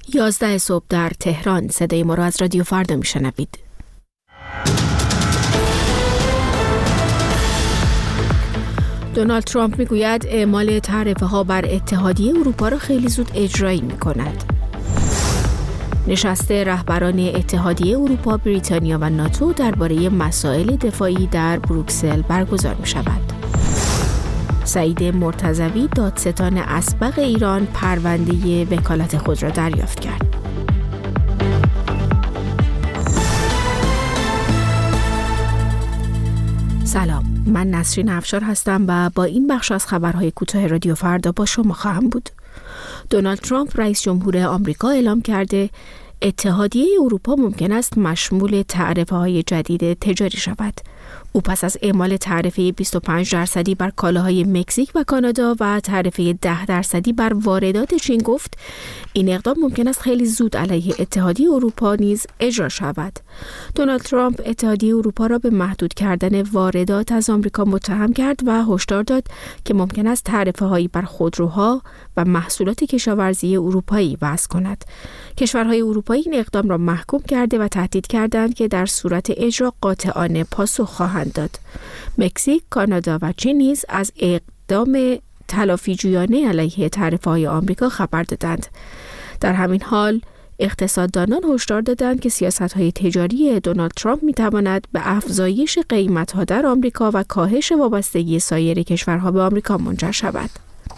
11 صبح در تهران. صدای ما را از رادیو فردا میشنوید. دونالد ترامپ میگوید اعمال تعرفه‌ها بر اتحادیه اروپا را خیلی زود اجرایی میکند. نشست رهبران اتحادیه اروپا، بریتانیا و ناتو درباره مسائل دفاعی در بروکسل برگزار میشود. سعید مرتضوی دادستان اسبق ایران پرونده وکالت خود را دریافت کرد. سلام، من نسرین افشار هستم و با این بخش از خبرهای کوتاه رادیو فردا با شما خواهم بود. دونالد ترامپ رئیس جمهور آمریکا اعلام کرده اتحادیه اروپا ممکن است مشمول تعرفه‌های جدید تجاری شود. او پس از اعمال تعرفه 25% بر کالاهای مکزیک و کانادا و تعرفه 10% بر واردات چین گفت این اقدام ممکن است خیلی زود علیه اتحادیه اروپا نیز اجرا شود. دونالد ترامپ اتحادیه اروپا را به محدود کردن واردات از آمریکا متهم کرد و هشدار داد که ممکن است تعرفه‌هایی بر خودروها و محصولات کشاورزی اروپایی وضع کند. کشورهای اروپایی این اقدام را محکوم کرده و تهدید کردند که در صورت اجرا قاطعانه پاسخ خواهند داد. مکزیک، کانادا و چین نیز از اقدام تلافیجویانه علیه تعرفه‌های آمریکا خبر دادند. در همین حال اقتصاددانان هشدار دادند که سیاست‌های تجاری دونالد ترامپ می‌تواند به افزایش قیمت‌ها در آمریکا و کاهش وابستگی سایر کشورها به آمریکا منجر شود.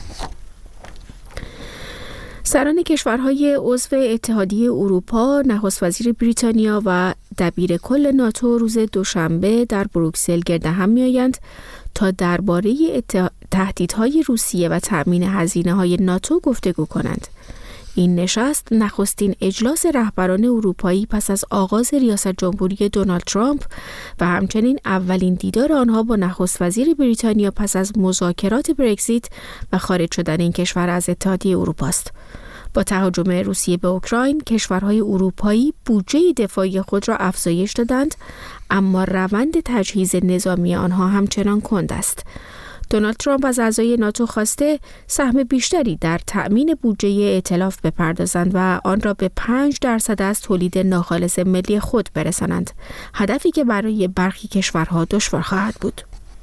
سران کشورهای عضو اتحادیه اروپا، نخست وزیر بریتانیا و دبیر کل ناتو روز دوشنبه در بروکسل گرد هم می‌آیند تا درباره تهدیدهای روسیه و تأمین هزینه‌های ناتو گفتگو کنند. این نشست نخستین اجلاس رهبران اروپایی پس از آغاز ریاست جمهوری دونالد ترامپ و همچنین اولین دیدار آنها با نخست وزیر بریتانیا پس از مذاکرات برگزیت و خارج شدن این کشور از اتحادیه اروپا است. با تهاجم روسیه به اوکراین، کشورهای اروپایی بودجه دفاعی خود را افزایش دادند، اما روند تجهیز نظامی آنها همچنان کند است. دونالد ترامپ از اعضای ناتو خواسته سهم بیشتری در تأمین بودجه ائتلاف بپردازند و آن را به 5% از تولید ناخالص ملی خود برسانند، هدفی که برای برخی کشورها دشوار خواهد بود.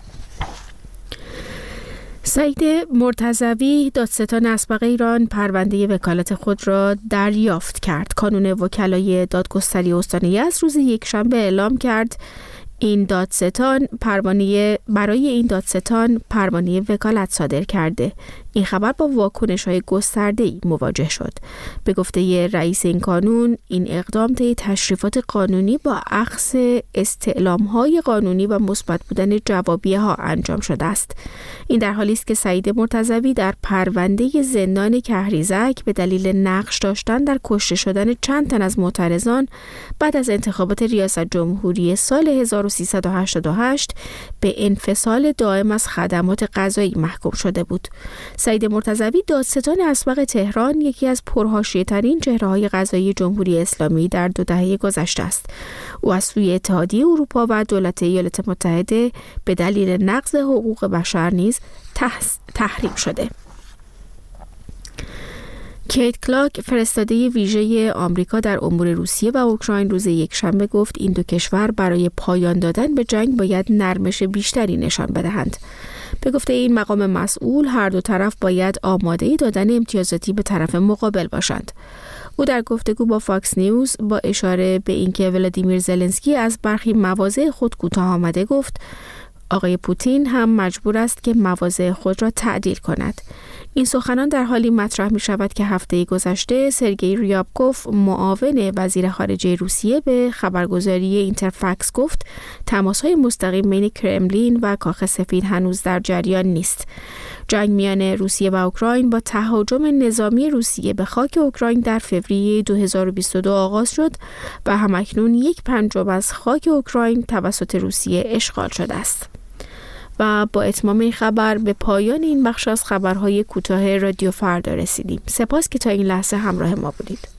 سعید مرتضوی دادستان اسبق ایران پرونده وکالت خود را دریافت کرد. کانون وکلای دادگستری استان یزد روز یکشنبه اعلام کرد این دادستان پروانه وکالت صادر کرده. این خبر با واکنش‌های گسترده‌ای مواجه شد. به گفته رئیس این کانون، این اقدام طی تشریفات قانونی با اخذ استعلام‌های قانونی و مثبت بودن جوابیه‌ها انجام شده است. این در حالی است که سعید مرتضوی در پرونده زندان کهریزک به دلیل نقش داشتن در کشته شدن چند تن از معترضان بعد از انتخابات ریاست جمهوری سال 1388 به انفصال دائم از خدمات قضایی محکوم شده بود. سعید مرتضوی دادستان اسبق تهران یکی از پرحاشیه‌ترین چهره‌های قضایی جمهوری اسلامی در 2 دهه گذشته است. او از سوی اتحادیه اروپا و دولت ایالات متحده به دلیل نقض حقوق بشر نیز تحریم شده. کیت کلاک، فرستاده ویژه آمریکا در امور روسیه و اوکراین، روز یکشنبه گفت این دو کشور برای پایان دادن به جنگ باید نرمش بیشتری نشان بدهند. به گفته این مقام مسئول، هر دو طرف باید آماده دادن امتیازاتی به طرف مقابل باشند. او در گفتگو با فاکس نیوز با اشاره به اینکه ولادیمیر زلنسکی از برخی مواضع خود کوتاه آمده گفت آقای پوتین هم مجبور است که مواضع خود را تعدیل کند. این سخنان در حالی مطرح می شود که هفته گذشته سرگئی ریابکوف، معاون وزیر خارجه روسیه، به خبرگزاری اینترفکس گفت تماس‌های مستقیم بین کرملین و کاخ سفید هنوز در جریان نیست. جنگ میان روسیه و اوکراین با تهاجم نظامی روسیه به خاک اوکراین در فوریه 2022 آغاز شد و همکنون 1/5 از خاک اوکراین توسط روسیه اشغال شده است. و با اتمام این خبر به پایان این بخش از خبرهای کوتاه رادیو فردا رسیدیم. سپاس که تا این لحظه همراه ما بودید.